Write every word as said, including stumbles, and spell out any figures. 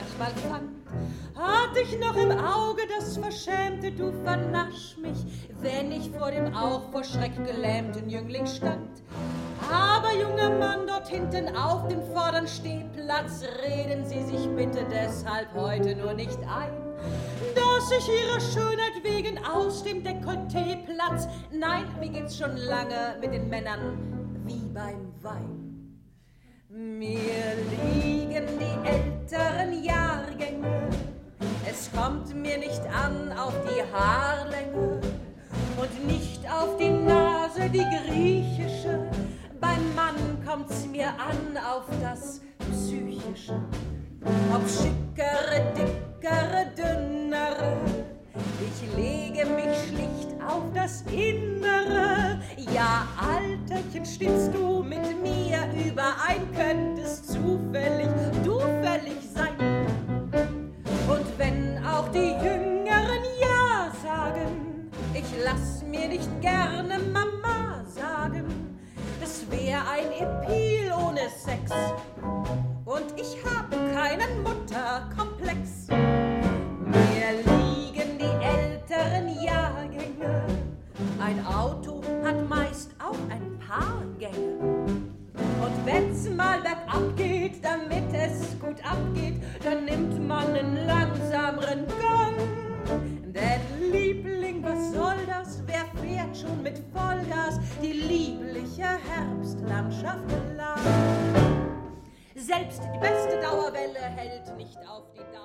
manchmal fand, hatt ich noch im Auge das Verschämte, du vernasch mich, wenn ich vor dem auch vor Schreck gelähmten Jüngling stand. Aber junger Mann dort hinten auf dem vorderen Stehplatz, reden Sie sich bitte deshalb heute nur nicht ein, dass ich Ihrer Schönheit wegen aus dem Dekolleté platz. Nein, mir geht's schon lange mit den Männern wie beim Wein. Mir liegen die älteren Jahrgänge, es kommt mir nicht an auf die Haarlänge und nicht auf die Nase, die griechische. Beim Mann kommt's mir an auf das Psychische. Ob schickere, dickere, dünnere, ich lege mich schlicht auf das Innere. Ja, Alterchen, stimmst du mit mir überein, könntest zufällig du fällig sein. Und wenn auch die Jüngeren ja sagen, ich lass mir nicht gerne Mama sagen, es wär ein Epil ohne Sex und ich hab keinen Mutterkomplex. Mir liegen die älteren Jahrgänge, ein Auto hat meist auch ein paar Gänge. Und wenn's mal bergab geht, damit es gut abgeht, dann nimmt man einen langsameren Gang. Denn Liebling, was soll das? Wer fährt schon mit Vollgas die liebliche Herbstlandschaft lang? Selbst die beste Dauerwelle hält nicht auf die Dauer.